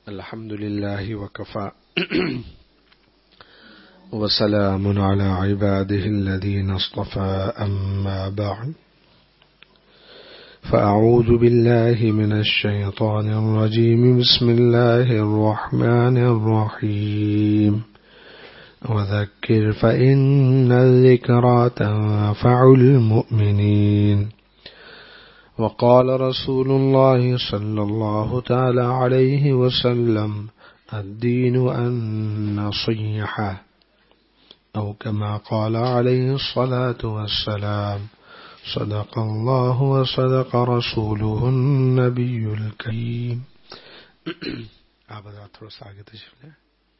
الحمد لله وكفى وسلام على عباده الذين اصطفى أما بعد فأعوذ بالله من الشيطان الرجيم بسم الله الرحمن الرحيم وذكر فإن الذكرى تنفع المؤمنين وقال رسول الله صلى الله تعالى عليه وسلم الدين النصيحة أو كما قال عليه الصلاة والسلام صدق الله وصدق رسوله النبي الكريم. آپ حضرات تھوڑا سا آگے تشریف لیں،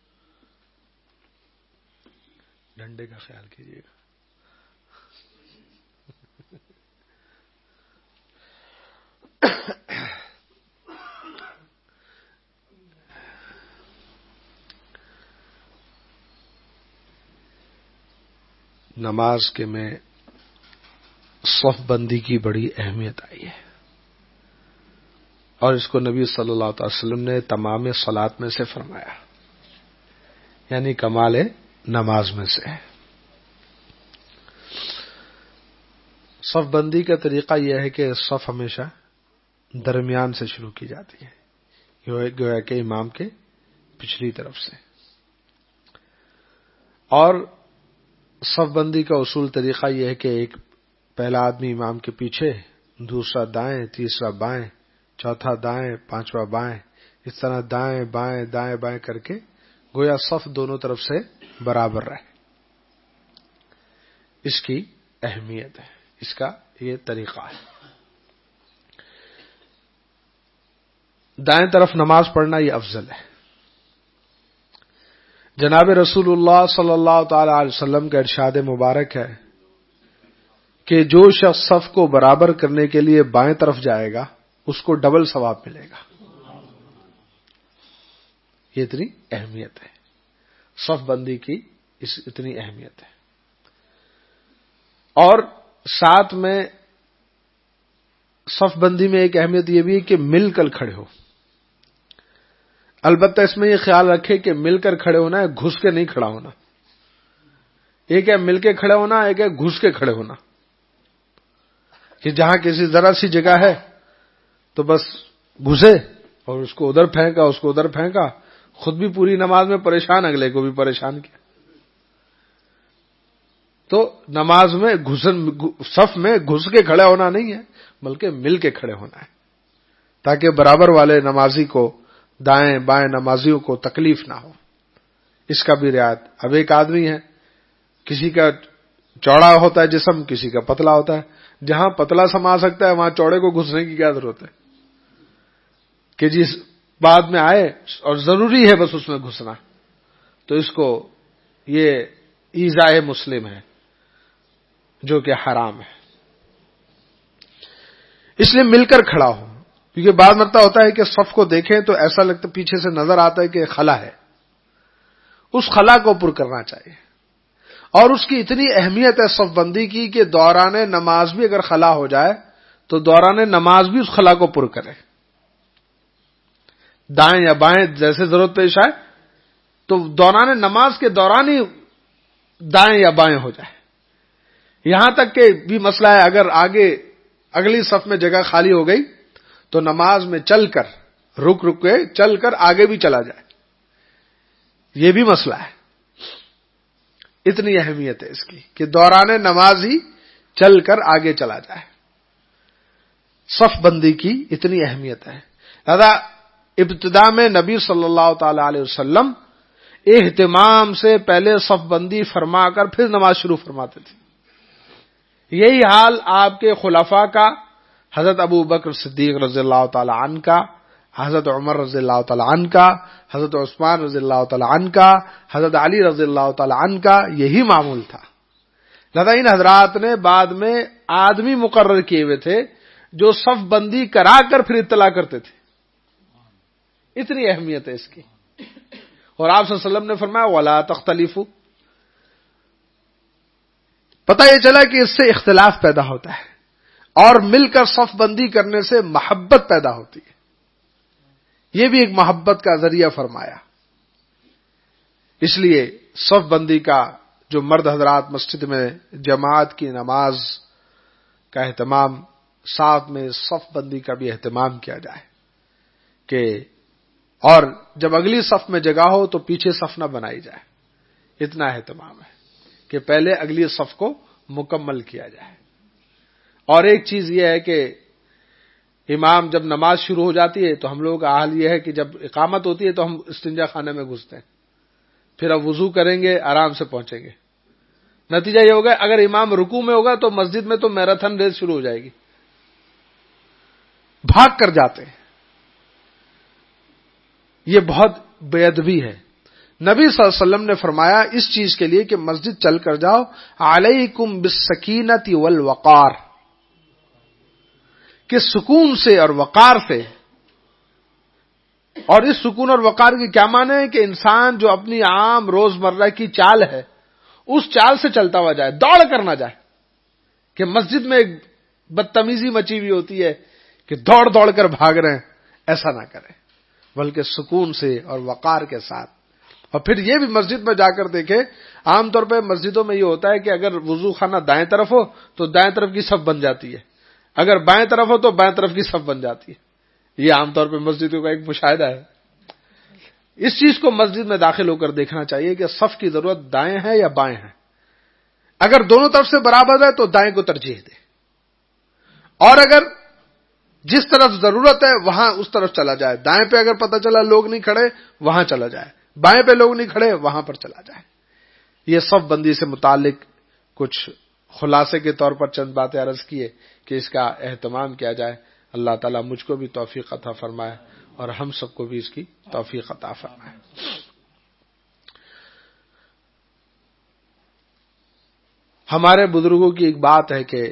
ڈنڈے کا خیال کیجیے گا. نماز کے میں صف بندی کی بڑی اہمیت آئی ہے، اور اس کو نبی صلی اللہ علیہ وسلم نے تمام صلات میں سے فرمایا، یعنی کمال نماز میں سے. صف بندی کا طریقہ یہ ہے کہ صف ہمیشہ درمیان سے شروع کی جاتی ہے، گویا کہ امام کے پچھلی طرف سے. اور صف بندی کا اصول طریقہ یہ ہے کہ ایک پہلا آدمی امام کے پیچھے، دوسرا دائیں، تیسرا بائیں، چوتھا دائیں، پانچواں بائیں، اس طرح دائیں بائیں دائیں بائیں کر کے گویا صف دونوں طرف سے برابر رہے. اس کی اہمیت ہے، اس کا یہ طریقہ ہے. دائیں طرف نماز پڑھنا یہ افضل ہے. جناب رسول اللہ صلی اللہ تعالی علیہ وسلم کا ارشاد مبارک ہے کہ جو شخص صف کو برابر کرنے کے لیے بائیں طرف جائے گا اس کو ڈبل ثواب ملے گا. یہ اتنی اہمیت ہے صف بندی کی، اتنی اہمیت ہے. اور ساتھ میں صف بندی میں ایک اہمیت یہ بھی ہے کہ مل کر کھڑے ہو. البتہ اس میں یہ خیال رکھے کہ مل کر کھڑے ہونا ہے، گھس کے نہیں کھڑا ہونا. ایک ہے مل کے کھڑے ہونا، ایک ہے گھس کے کھڑے ہونا، کہ جہاں کسی ذرا سی جگہ ہے تو بس گھسے اور اس کو ادھر پھینکا، اس کو ادھر پھینکا، خود بھی پوری نماز میں پریشان، اگلے کو بھی پریشان کیا. تو نماز میں صف میں گھس کے کھڑے ہونا نہیں ہے، بلکہ مل کے کھڑے ہونا ہے، تاکہ برابر والے نمازی کو، دائیں بائیں نمازیوں کو تکلیف نہ ہو. اس کا بھی رعایت. اب ایک آدمی ہے، کسی کا چوڑا ہوتا ہے جسم، کسی کا پتلا ہوتا ہے. جہاں پتلا سما سکتا ہے وہاں چوڑے کو گھسنے کی کیا ضرورت ہے کہ جس بعد میں آئے اور ضروری ہے بس اس میں گھسنا. تو اس کو یہ ایذاء مسلم ہے جو کہ حرام ہے. اس لیے مل کر کھڑا ہو، کیونکہ بعض مرتبہ ہوتا ہے کہ صف کو دیکھیں تو ایسا لگتا پیچھے سے نظر آتا ہے کہ خلا ہے. اس خلا کو پر کرنا چاہیے. اور اس کی اتنی اہمیت ہے صف بندی کی کہ دوران نماز بھی اگر خلا ہو جائے تو دوران نماز بھی اس خلا کو پر کرے. دائیں یا بائیں جیسے ضرورت پیش آئے تو دوران نماز کے دوران ہی دائیں یا بائیں ہو جائے. یہاں تک کہ بھی مسئلہ ہے اگر آگے اگلی صف میں جگہ خالی ہو گئی تو نماز میں چل کر رک کے چل کر آگے بھی چلا جائے. یہ بھی مسئلہ ہے. اتنی اہمیت ہے اس کی کہ دوران نماز ہی چل کر آگے چلا جائے. صف بندی کی اتنی اہمیت ہے. لہذا ابتدا میں نبی صلی اللہ تعالی علیہ وسلم اہتمام سے پہلے صف بندی فرما کر پھر نماز شروع فرماتے تھے. یہی حال آپ کے خلفاء کا، حضرت ابو بکر صدیق رضی اللہ تعالی عنہ کا، حضرت عمر رضی اللہ تعالی عنہ کا، حضرت عثمان رضی اللہ تعالی عنہ کا، حضرت علی رضی اللہ تعالی عنہ کا یہی معمول تھا. لہذا ان حضرات نے بعد میں آدمی مقرر کیے ہوئے تھے جو صف بندی کرا کر پھر اطلاع کرتے تھے. اتنی اہمیت ہے اس کی. اور آپ صلی اللہ علیہ وسلم نے فرمایا وَلَا تَخْتَلِفُوا. پتہ یہ چلا کہ اس سے اختلاف پیدا ہوتا ہے اور مل کر صف بندی کرنے سے محبت پیدا ہوتی ہے. یہ بھی ایک محبت کا ذریعہ فرمایا. اس لیے صف بندی کا جو مرد حضرات مسجد میں جماعت کی نماز کا اہتمام، ساتھ میں صف بندی کا بھی اہتمام کیا جائے کہ اور جب اگلی صف میں جگہ ہو تو پیچھے صف نہ بنائی جائے. اتنا اہتمام ہے کہ پہلے اگلی صف کو مکمل کیا جائے. اور ایک چیز یہ ہے کہ امام جب نماز شروع ہو جاتی ہے تو ہم لوگوں کا حال یہ ہے کہ جب اقامت ہوتی ہے تو ہم استنجا خانے میں گھستے ہیں، پھر اب وضو کریں گے، آرام سے پہنچیں گے. نتیجہ یہ ہوگا اگر امام رکوع میں ہوگا تو مسجد میں تو میراتھن ریس شروع ہو جائے گی، بھاگ کر جاتے ہیں. یہ بہت بے ادبی ہے. نبی صلی اللہ علیہ وسلم نے فرمایا اس چیز کے لیے کہ مسجد چل کر جاؤ، علیکم بالسکینۃ والوقار، کہ سکون سے اور وقار سے. اور اس سکون اور وقار کی کیا معنی ہے کہ انسان جو اپنی عام روزمرہ کی چال ہے اس چال سے چلتا ہوا جائے، دوڑ کر نہ جائے. کہ مسجد میں ایک بدتمیزی مچی ہوئی ہوتی ہے کہ دوڑ دوڑ کر بھاگ رہے ہیں، ایسا نہ کریں، بلکہ سکون سے اور وقار کے ساتھ. اور پھر یہ بھی مسجد میں جا کر دیکھیں، عام طور پہ مسجدوں میں یہ ہوتا ہے کہ اگر وضو خانہ دائیں طرف ہو تو دائیں طرف کی صف بن جاتی ہے، اگر بائیں طرف ہو تو بائیں طرف کی صف بن جاتی ہے. یہ عام طور پہ مسجدوں کا ایک مشاہدہ ہے. اس چیز کو مسجد میں داخل ہو کر دیکھنا چاہیے کہ صف کی ضرورت دائیں ہے یا بائیں ہے. اگر دونوں طرف سے برابر ہے تو دائیں کو ترجیح دے، اور اگر جس طرف ضرورت ہے وہاں اس طرف چلا جائے. دائیں پہ اگر پتہ چلا لوگ نہیں کھڑے وہاں چلا جائے، بائیں پہ لوگ نہیں کھڑے وہاں پر چلا جائے. یہ صف بندی سے متعلق کچھ خلاصے کے طور پر چند باتیں عرض کیے کہ اس کا اہتمام کیا جائے. اللہ تعالیٰ مجھ کو بھی توفیق عطا فرمائے اور ہم سب کو بھی اس کی توفیق عطا فرمائے. ہمارے بزرگوں کی ایک بات ہے کہ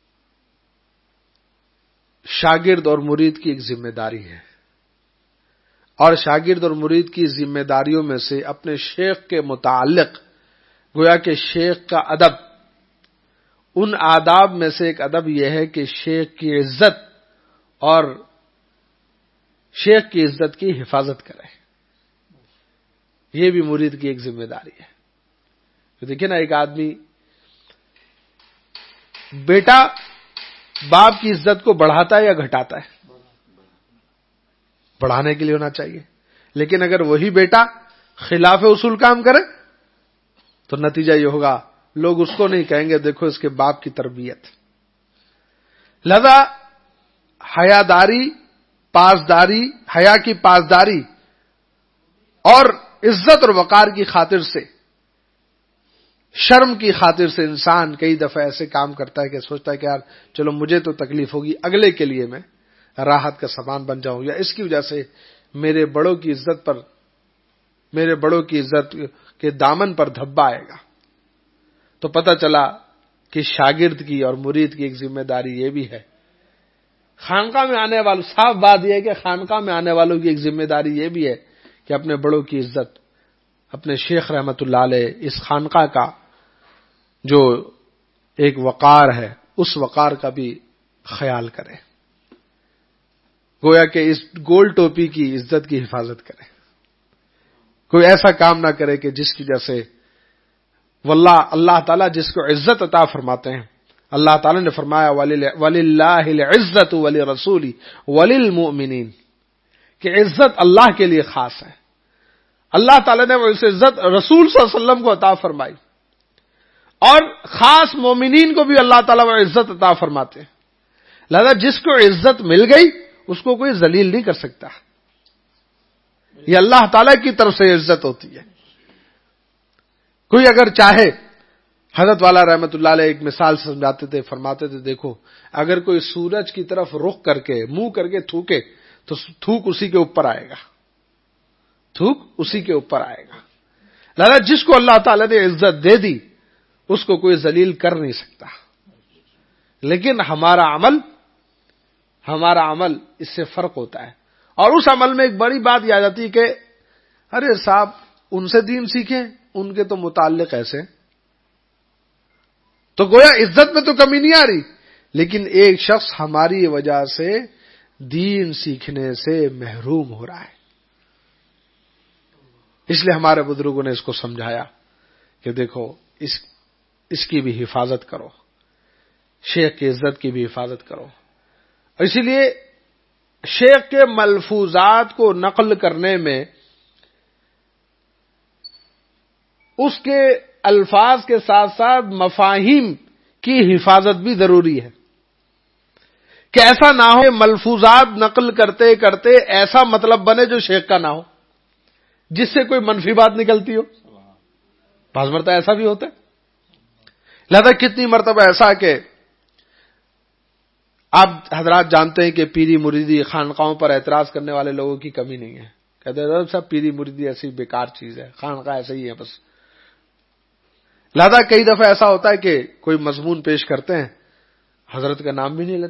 شاگرد اور مرید کی ایک ذمہ داری ہے، اور شاگرد اور مرید کی ذمہ داریوں میں سے اپنے شیخ کے متعلق گویا کہ شیخ کا ادب، ان آداب میں سے ایک ادب یہ ہے کہ شیخ کی عزت اور شیخ کی عزت کی حفاظت کرے. یہ بھی مرید کی ایک ذمہ داری ہے. تو دیکھیں نا، ایک آدمی بیٹا باپ کی عزت کو بڑھاتا ہے یا گھٹاتا ہے؟ بڑھانے کے لیے ہونا چاہیے. لیکن اگر وہی بیٹا خلاف اصول کام کرے تو نتیجہ یہ ہوگا لوگ اس کو نہیں کہیں گے دیکھو اس کے باپ کی تربیت. لہذا حیاداری، پاسداری، حیا کی پاسداری اور عزت اور وقار کی خاطر سے، شرم کی خاطر سے انسان کئی دفعہ ایسے کام کرتا ہے کہ سوچتا ہے کہ یار چلو مجھے تو تکلیف ہوگی، اگلے کے لیے میں راحت کا سامان بن جاؤں، یا اس کی وجہ سے میرے بڑوں کی عزت کے دامن پر دھبا آئے گا. تو پتہ چلا کہ شاگرد کی اور مرید کی ایک ذمہ داری یہ بھی ہے. خانقاہ میں آنے والوں، صاف بات یہ ہے کہ خانقاہ میں آنے والوں کی ایک ذمہ داری یہ بھی ہے کہ اپنے بڑوں کی عزت، اپنے شیخ رحمت اللہ علیہ اس خانقاہ کا جو ایک وقار ہے اس وقار کا بھی خیال کرے. گویا کہ اس گول ٹوپی کی عزت کی حفاظت کرے. کوئی ایسا کام نہ کرے کہ جس کی وجہ سے واللہ اللہ تعالیٰ جس کو عزت عطا فرماتے ہیں، اللہ تعالیٰ نے فرمایا وَلِلَّهِ الْعِزَّةُ وَلِرَسُولِهِ وَلِلْمُؤْمِنِينَ، کہ عزت اللہ کے لیے خاص ہے. اللہ تعالیٰ نے وہ اس عزت رسول صلی اللہ علیہ وسلم کو عطا فرمائی، اور خاص مومنین کو بھی اللہ تعالیٰ وہ عزت عطا فرماتے ہیں. لہذا جس کو عزت مل گئی اس کو کوئی ذلیل نہیں کر سکتا. یہ اللہ تعالیٰ کی طرف سے عزت ہوتی ہے. کوئی اگر چاہے، حضرت والا رحمت اللہ علیہ ایک مثال سمجھاتے تھے، فرماتے تھے دیکھو اگر کوئی سورج کی طرف رخ کر کے منہ کر کے تھوکے تو تھوک اسی کے اوپر آئے گا، تھوک اسی کے اوپر آئے گا. لہذا جس کو اللہ تعالیٰ نے عزت دے دی اس کو کوئی ذلیل کر نہیں سکتا. لیکن ہمارا عمل اس سے فرق ہوتا ہے. اور اس عمل میں ایک بڑی بات یہ آ جاتی ہے کہ ارے صاحب ان سے دین سیکھیں، ان کے تو متعلق ایسے، تو گویا عزت میں تو کمی نہیں آ رہی، لیکن ایک شخص ہماری وجہ سے دین سیکھنے سے محروم ہو رہا ہے. اس لیے ہمارے بزرگوں نے اس کو سمجھایا کہ دیکھو اس کی بھی حفاظت کرو، شیخ کی عزت کی بھی حفاظت کرو. اسی لیے شیخ کے ملفوظات کو نقل کرنے میں اس کے الفاظ کے ساتھ ساتھ مفاہیم کی حفاظت بھی ضروری ہے کہ ایسا نہ ہو کہ ملفوظات نقل کرتے کرتے ایسا مطلب بنے جو شیخ کا نہ ہو، جس سے کوئی منفی بات نکلتی ہو. بعض مرتبہ ایسا بھی ہوتا ہے. لہذا کتنی مرتبہ ایسا کہ آپ حضرات جانتے ہیں کہ پیری مریدی خانقاہوں پر اعتراض کرنے والے لوگوں کی کمی نہیں ہے. کہتے ہیں صاحب پیری مریدی ایسی بیکار چیز ہے، خانقاہ ایسا ہی ہے بس. لہذا کئی دفعہ ایسا ہوتا ہے کہ کوئی مضمون پیش کرتے ہیں، حضرت کا نام بھی نہیں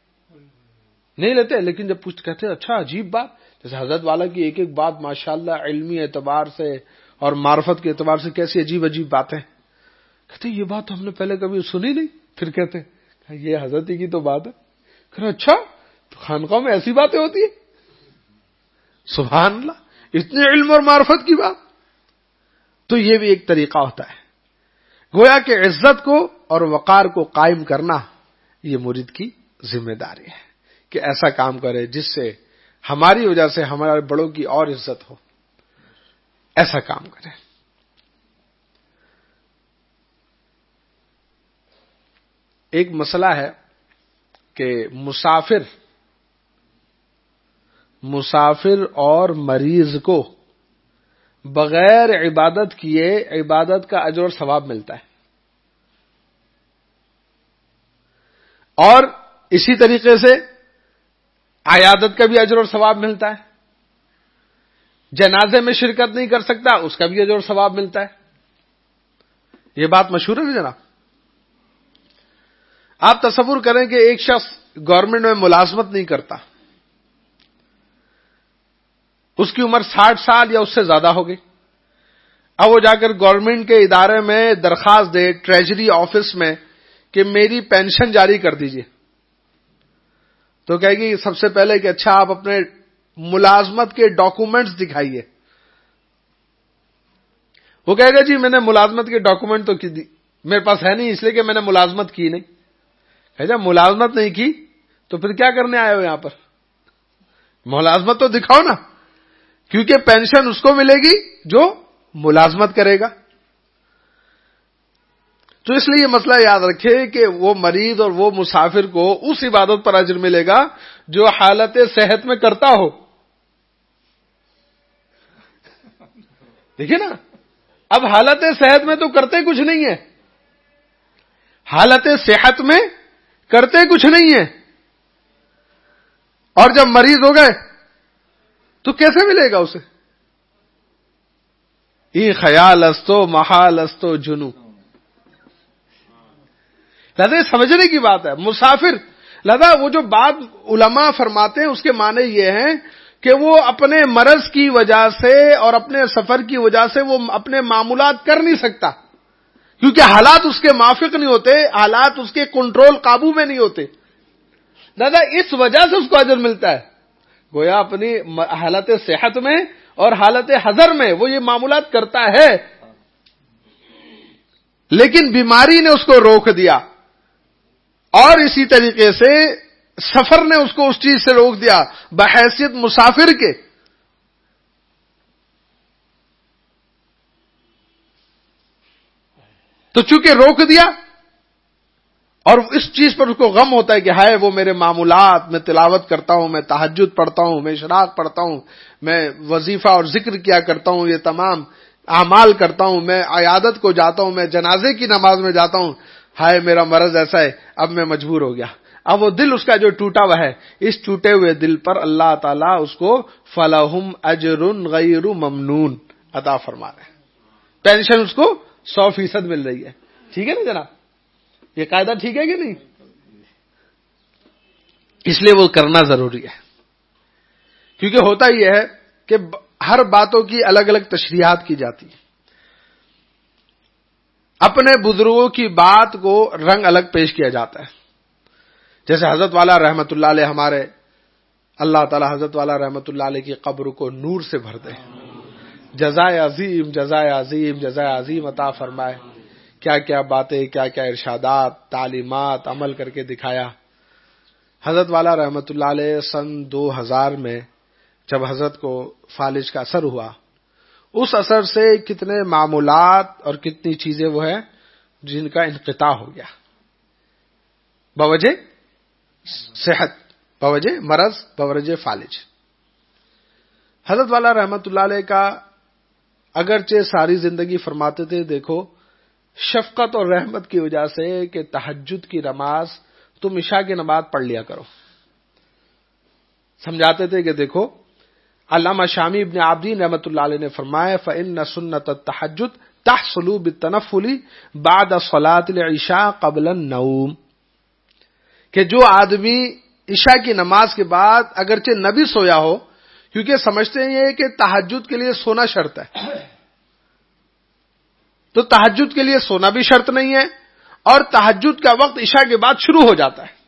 لیتے، لیکن جب پوچھ کہتے ہیں اچھا عجیب بات، جیسے حضرت والا کی ایک ایک بات ماشاءاللہ علمی اعتبار سے اور معرفت کے اعتبار سے کیسی عجیب عجیب باتیں. کہتے ہیں یہ بات تو ہم نے پہلے کبھی سنی نہیں. پھر کہتے ہیں یہ حضرت ہی کی تو بات ہے. کہتے ہیں اچھا تو خانقاہ میں ایسی باتیں ہوتی ہیں. سبحان اللہ، اتنے علم اور معرفت کی بات. تو یہ بھی ایک طریقہ ہوتا ہے. گویا کہ عزت کو اور وقار کو قائم کرنا یہ مرید کی ذمہ داری ہے کہ ایسا کام کرے جس سے ہماری وجہ سے ہمارے بڑوں کی اور عزت ہو. ایسا کام کرے. ایک مسئلہ ہے کہ مسافر اور مریض کو بغیر عبادت کیے عبادت کا اجر اور ثواب ملتا ہے، اور اسی طریقے سے عیادت کا بھی اجر اور ثواب ملتا ہے. جنازے میں شرکت نہیں کر سکتا اس کا بھی اجر اور ثواب ملتا ہے. یہ بات مشہور ہے نا جناب. آپ تصور کریں کہ ایک شخص گورنمنٹ میں ملازمت نہیں کرتا، اس کی عمر 60 سال یا اس سے زیادہ ہو گئی. اب وہ جا کر گورنمنٹ کے ادارے میں درخواست دے ٹریجری آفس میں کہ میری پینشن جاری کر دیجئے، تو کہے گی سب سے پہلے کہ اچھا آپ اپنے ملازمت کے ڈاکومنٹس دکھائیے. وہ کہے گا جی میں نے ملازمت کے ڈاکومنٹ تو میرے پاس ہے نہیں، اس لیے کہ میں نے ملازمت کی نہیں. کہے جا ملازمت نہیں کی تو پھر کیا کرنے آئے ہو یہاں پر؟ ملازمت تو دکھاؤ نا، کیونکہ پینشن اس کو ملے گی جو ملازمت کرے گا. تو اس لیے یہ مسئلہ یاد رکھے کہ وہ مریض اور وہ مسافر کو اس عبادت پر اجر ملے گا جو حالت صحت میں کرتا ہو. دیکھیں نا، اب حالت صحت میں تو کرتے کچھ نہیں ہے، حالت صحت میں کرتے کچھ نہیں ہے، اور جب مریض ہو گئے تو کیسے ملے گا اسے؟ ای خیال استو محال استو جنو. لہذا سمجھنے کی بات ہے. مسافر، لہذا وہ جو بات علماء فرماتے ہیں اس کے معنی یہ ہیں کہ وہ اپنے مرض کی وجہ سے اور اپنے سفر کی وجہ سے وہ اپنے معمولات کر نہیں سکتا، کیونکہ حالات اس کے موافق نہیں ہوتے، حالات اس کے کنٹرول قابو میں نہیں ہوتے. لہذا اس وجہ سے اس کو اجر ملتا ہے. گویا اپنی حالت صحت میں اور حالت حضر میں وہ یہ معمولات کرتا ہے، لیکن بیماری نے اس کو روک دیا، اور اسی طریقے سے سفر نے اس کو اس چیز سے روک دیا بحیثیت مسافر کے. تو چونکہ روک دیا اور اس چیز پر اس کو غم ہوتا ہے کہ ہائے وہ میرے معمولات، میں تلاوت کرتا ہوں، میں تہجد پڑھتا ہوں، میں اشراق پڑھتا ہوں، میں وظیفہ اور ذکر کیا کرتا ہوں، یہ تمام اعمال کرتا ہوں، میں عیادت کو جاتا ہوں، میں جنازے کی نماز میں جاتا ہوں، ہائے میرا مرض ایسا ہے، اب میں مجبور ہو گیا. اب وہ دل اس کا جو ٹوٹا ہوا ہے، اس ٹوٹے ہوئے دل پر اللہ تعالیٰ اس کو فَلَهُمْ أَجْرٌ غَيْرُ مَمْنُونَ عطا فرما رہے ہیں. پینشن اس کو 100% مل رہی ہے. ٹھیک ہے نا جناب؟ یہ قاعدہ ٹھیک ہے کہ نہیں؟ اس لیے وہ کرنا ضروری ہے، کیونکہ ہوتا یہ ہے کہ ہر باتوں کی الگ الگ تشریحات کی جاتی ہے. اپنے بزرگوں کی بات کو رنگ الگ پیش کیا جاتا ہے. جیسے حضرت والا رحمت اللہ علیہ ہمارے اللہ تعالی حضرت والا رحمت اللہ علیہ کی قبر کو نور سے بھر دے، جزائے عظیم جزائے عظیم جزائے عظیم عطا فرمائے. کیا کیا باتیں، کیا کیا ارشادات، تعلیمات عمل کر کے دکھایا. حضرت والا رحمت اللہ علیہ سن 2000 میں جب حضرت کو فالج کا اثر ہوا، اس اثر سے کتنے معمولات اور کتنی چیزیں وہ ہیں جن کا انقطاع ہو گیا بوجہ صحت، بوجہ مرض، بوجہ فالج. حضرت والا رحمت اللہ علیہ کا اگرچہ ساری زندگی فرماتے تھے دیکھو شفقت اور رحمت کی وجہ سے کہ تہجد کی نماز تم عشاء کی نماز پڑھ لیا کرو. سمجھاتے تھے کہ دیکھو علامہ شامی ابن عابدین رحمت اللہ علیہ نے فرمایا فإن سنت التہجد تحصل بالتنفل بعد صلاة العشاء قبل النوم، کہ جو آدمی عشاء کی نماز کے بعد اگرچہ نہ بھی سویا ہو، کیونکہ سمجھتے ہیں یہ کہ تہجد کے لیے سونا شرط ہے، تو تہجد کے لیے سونا بھی شرط نہیں ہے، اور تہجد کا وقت عشاء کے بعد شروع ہو جاتا ہے.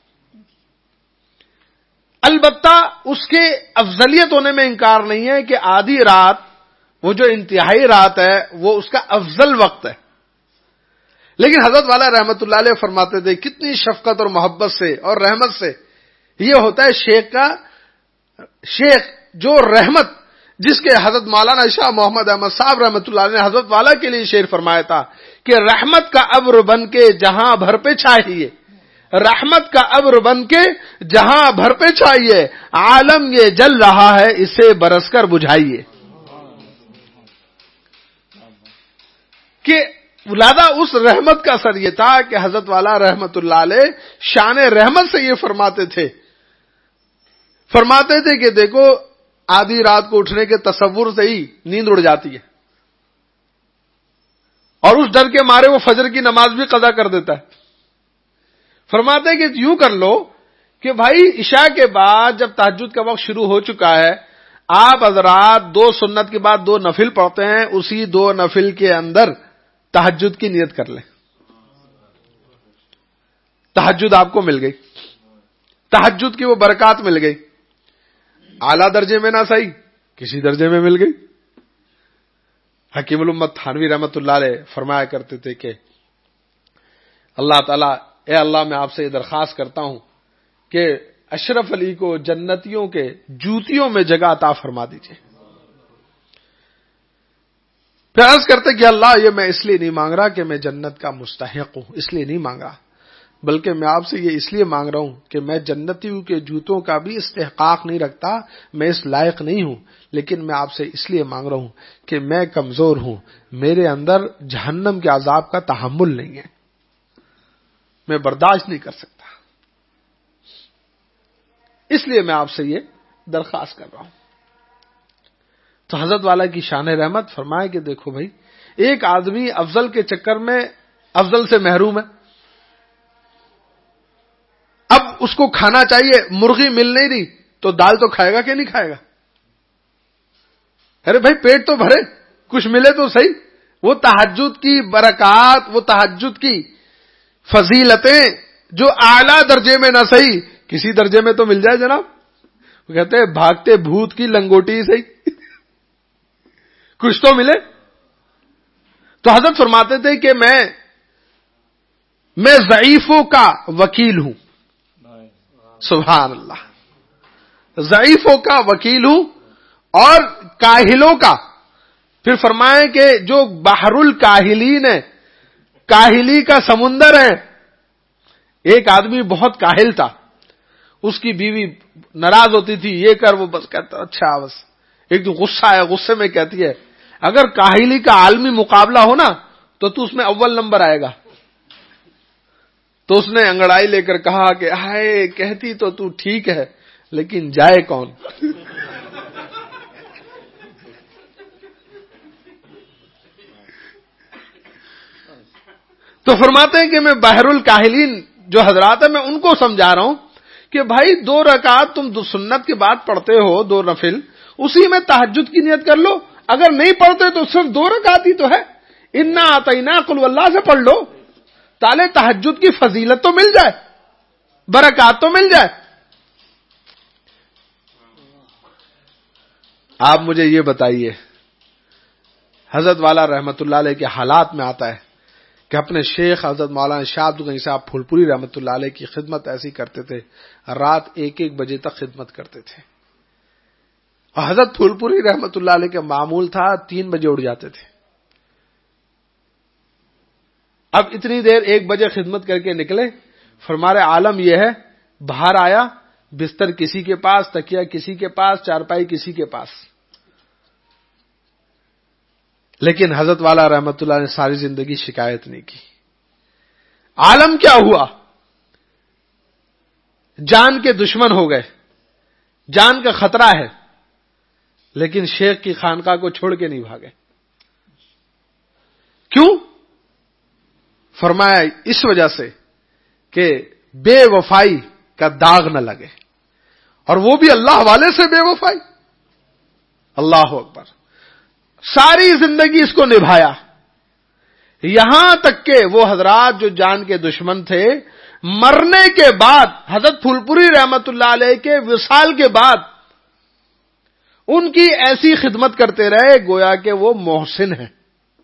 البتہ اس کے افضلیت ہونے میں انکار نہیں ہے کہ آدھی رات، وہ جو انتہائی رات ہے، وہ اس کا افضل وقت ہے. لیکن حضرت والا رحمت اللہ علیہ فرماتے تھے کتنی شفقت اور محبت سے اور رحمت سے یہ ہوتا ہے شیخ جو رحمت، جس کے حضرت مولانا شاہ محمد احمد صاحب رحمت اللہ علیہ نے حضرت والا کے لیے شعر فرمایا تھا کہ رحمت کا ابر بن کے جہاں بھر پہ چھائیے، رحمت کا ابر بن کے جہاں بھر پہ چھائیے، عالم یہ جل رہا ہے اسے برس کر بجھائیے. کہ ولادہ اس رحمت کا اثر یہ تھا کہ حضرت والا رحمت اللہ علیہ شان رحمت سے یہ فرماتے تھے کہ دیکھو آدھی رات کو اٹھنے کے تصور سے ہی نیند اڑ جاتی ہے، اور اس ڈر کے مارے وہ فجر کی نماز بھی قضا کر دیتا ہے. فرماتے ہیں کہ یوں کر لو کہ بھائی عشاء کے بعد جب تہجد کا وقت شروع ہو چکا ہے، آپ حضرات 2 سنت کے بعد 2 نفل پڑھتے ہیں، اسی 2 نفل کے اندر تہجد کی نیت کر لیں. تہجد آپ کو مل گئی، تہجد کی وہ برکات مل گئی. اعلیٰ درجے میں نہ صحیح، کسی درجے میں مل گئی. حکیم الامت تھانوی رحمت اللہ علیہ فرمایا کرتے تھے کہ اللہ تعالیٰ، اے اللہ میں آپ سے یہ درخواست کرتا ہوں کہ اشرف علی کو جنتیوں کے جوتیوں میں جگہ عطا فرما دیجئے. پھر عرض کرتے کہ اللہ یہ میں اس لیے نہیں مانگ رہا کہ میں جنت کا مستحق ہوں، اس لیے نہیں مانگ رہا، بلکہ میں آپ سے یہ اس لیے مانگ رہا ہوں کہ میں جنتیوں کے جوتوں کا بھی استحقاق نہیں رکھتا، میں اس لائق نہیں ہوں، لیکن میں آپ سے اس لیے مانگ رہا ہوں کہ میں کمزور ہوں، میرے اندر جہنم کے عذاب کا تحمل نہیں ہے، میں برداشت نہیں کر سکتا، اس لیے میں آپ سے یہ درخواست کر رہا ہوں. تو حضرت والا کی شان رحمت فرمائے کہ دیکھو بھائی ایک آدمی افضل کے چکر میں افضل سے محروم ہے، اب اس کو کھانا چاہیے، مرغی مل نہیں رہی تو دال تو کھائے گا کہ نہیں کھائے گا؟ ارے بھائی پیٹ تو بھرے، کچھ ملے تو صحیح. وہ تہجد کی برکات، وہ تہجد کی فضیلتیں جو اعلیٰ درجے میں نہ صحیح کسی درجے میں تو مل جائے جناب. وہ کہتے ہیں بھاگتے بھوت کی لنگوٹی صحیح کچھ تو ملے. تو حضرت فرماتے تھے کہ میں ضعیفوں کا وکیل ہوں. سبحان اللہ. ضعیفوں کا وکیل ہوں اور کاہلوں کا. پھر فرمائیں کہ جو بحر الکاہلین ہے، کاہلی کا سمندر ہے. ایک آدمی بہت کاہل تھا، اس کی بیوی ناراض ہوتی تھی، یہ کر وہ بس کہتا اچھا بس. ایک جو غصہ ہے، غصے میں کہتی ہے اگر کاہلی کا عالمی مقابلہ ہو نا تو اس میں اول نمبر آئے گا. تو اس نے انگڑائی لے کر کہا کہ ہائے کہتی تو ٹھیک ہے لیکن جائے کون. تو فرماتے ہیں کہ میں بحر الکاہلین جو حضرات ہیں میں ان کو سمجھا رہا ہوں کہ بھائی 2 رکعت تم سنت کے بعد پڑھتے ہو، 2 نفل، اسی میں تہجد کی نیت کر لو. اگر نہیں پڑھتے تو صرف 2 رکعت ہی تو ہے، انا اعطینا قل واللہ سے پڑھ لو، تالے تہجد کی فضیلت تو مل جائے، برکات تو مل جائے. آپ مجھے یہ بتائیے، حضرت والا رحمت اللہ علیہ کے حالات میں آتا ہے کہ اپنے شیخ حضرت مولانا شاہ عبد الغنی صاحب پھول پوری رحمت اللہ علیہ کی خدمت ایسی کرتے تھے، رات 1-1 بجے تک خدمت کرتے تھے، اور حضرت پھول پوری رحمت اللہ علیہ کا معمول تھا 3 بجے اٹھ جاتے تھے۔ اب اتنی دیر 1 بجے خدمت کر کے نکلے، فرمارے عالم یہ ہے، باہر آیا، بستر کسی کے پاس، تکیہ کسی کے پاس، چارپائی کسی کے پاس، لیکن حضرت والا رحمت اللہ نے ساری زندگی شکایت نہیں کی۔ عالم کیا ہوا؟ جان کے دشمن ہو گئے، جان کا خطرہ ہے، لیکن شیخ کی خانقاہ کو چھوڑ کے نہیں بھاگے۔ کیوں؟ فرمایا اس وجہ سے کہ بے وفائی کا داغ نہ لگے، اور وہ بھی اللہ والے سے بے وفائی۔ اللہ اکبر، ساری زندگی اس کو نبھایا، یہاں تک کہ وہ حضرات جو جان کے دشمن تھے، مرنے کے بعد حضرت پھول پوری رحمت اللہ علیہ کے وصال کے بعد ان کی ایسی خدمت کرتے رہے گویا کہ وہ محسن ہیں۔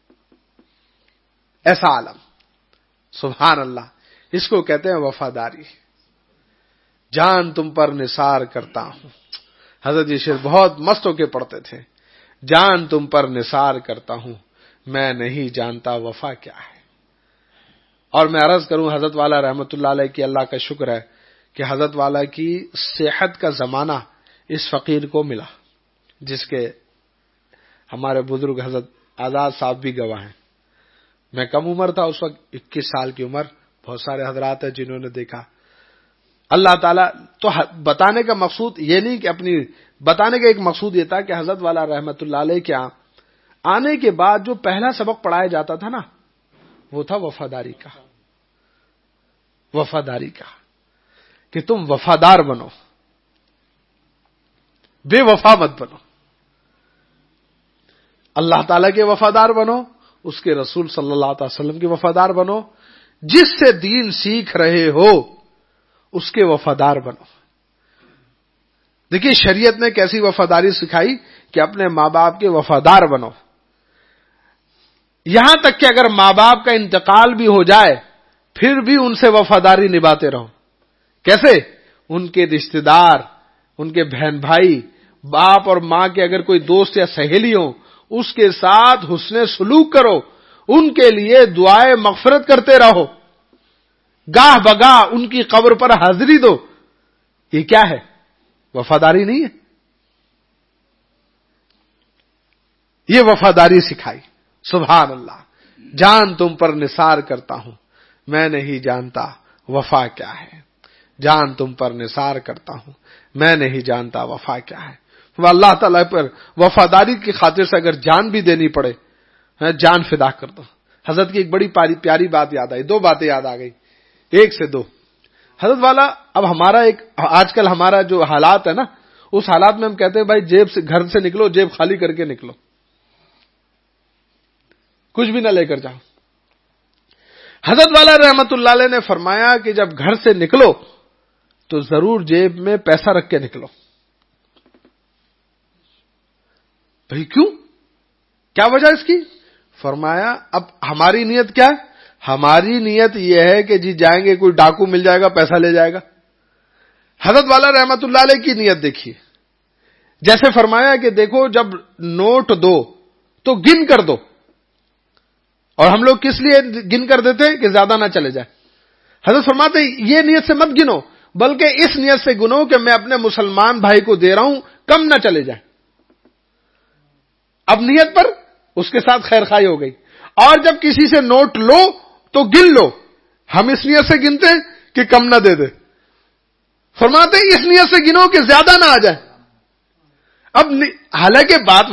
ایسا عالم، سبحان اللہ، اس کو کہتے ہیں وفاداری۔ جان تم پر نثار کرتا ہوں، حضرت یہ شعر بہت مست ہو کے پڑھتے تھے، جان تم پر نثار کرتا ہوں، میں نہیں جانتا وفا کیا ہے۔ اور میں عرض کروں، حضرت والا رحمت اللہ علیہ کی اللہ کا شکر ہے کہ حضرت والا کی صحت کا زمانہ اس فقیر کو ملا، جس کے ہمارے بزرگ حضرت آزاد صاحب بھی گواہ ہیں۔ میں کم عمر تھا اس وقت، 21 سال کی عمر، بہت سارے حضرات ہیں جنہوں نے دیکھا۔ اللہ تعالیٰ تو بتانے کا مقصود یہ نہیں کہ بتانے کا ایک مقصود یہ تھا کہ حضرت والا رحمت اللہ علیہ کے آنے کے بعد جو پہلا سبق پڑھایا جاتا تھا نا، وہ تھا وفاداری کا۔ وفاداری کا کہ تم وفادار بنو، بے وفا مت بنو، اللہ تعالیٰ کے وفادار بنو، اس کے رسول صلی اللہ علیہ وسلم کے وفادار بنو، جس سے دین سیکھ رہے ہو اس کے وفادار بنو۔ دیکھیے شریعت نے کیسی وفاداری سکھائی کہ اپنے ماں باپ کے وفادار بنو، یہاں تک کہ اگر ماں باپ کا انتقال بھی ہو جائے پھر بھی ان سے وفاداری نبھاتے رہو۔ کیسے؟ ان کے رشتہ دار، ان کے بہن بھائی، باپ اور ماں کے اگر کوئی دوست یا سہیلی ہو، اس کے ساتھ حسن سلوک کرو، ان کے لیے دعائے مغفرت کرتے رہو، گاہ بگاہ ان کی قبر پر حاضری دو۔ یہ کیا ہے؟ وفاداری نہیں ہے؟ یہ وفاداری سکھائی۔ سبحان اللہ، جان تم پر نثار کرتا ہوں، میں نہیں جانتا وفا کیا ہے۔ جان تم پر نثار کرتا ہوں، میں نہیں جانتا وفا کیا ہے۔ وہ اللہ تعالیٰ پر وفاداری کی خاطر سے اگر جان بھی دینی پڑے، جان فدا کر دو۔ حضرت کی ایک بڑی پیاری بات یاد آئی، 2 باتیں یاد آ گئی، 1 سے 2۔ حضرت والا، اب ہمارا آج کل ہمارا جو حالات ہے نا، اس حالات میں ہم کہتے ہیں بھائی جیب سے، گھر سے نکلو جیب خالی کر کے نکلو، کچھ بھی نہ لے کر جاؤ۔ حضرت والا رحمت اللہ علیہ نے فرمایا کہ جب گھر سے نکلو تو ضرور جیب میں پیسہ رکھ کے نکلو۔ بھئی کیوں؟ کیا وجہ اس کی؟ فرمایا اب ہماری نیت کیا ہے؟ ہماری نیت یہ ہے کہ جی جائیں گے کوئی ڈاکو مل جائے گا پیسہ لے جائے گا۔ حضرت والا رحمت اللہ علیہ کی نیت دیکھیے، جیسے فرمایا کہ دیکھو جب نوٹ دو تو گن کر دو، اور ہم لوگ کس لیے گن کر دیتے کہ زیادہ نہ چلے جائے۔ حضرت فرماتے یہ نیت سے مت گنو، بلکہ اس نیت سے گنو کہ میں اپنے مسلمان بھائی کو دے رہا ہوں، کم نہ چلے جائے۔ اب نیت پر اس کے ساتھ خیر خواہی ہو گئی۔ اور جب کسی سے نوٹ لو تو گن لو، ہم اس نیت سے گنتے ہیں کہ کم نہ دے دے، فرماتے اس نیت سے گنو کہ زیادہ نہ آ جائے۔ اب حالانکہ بات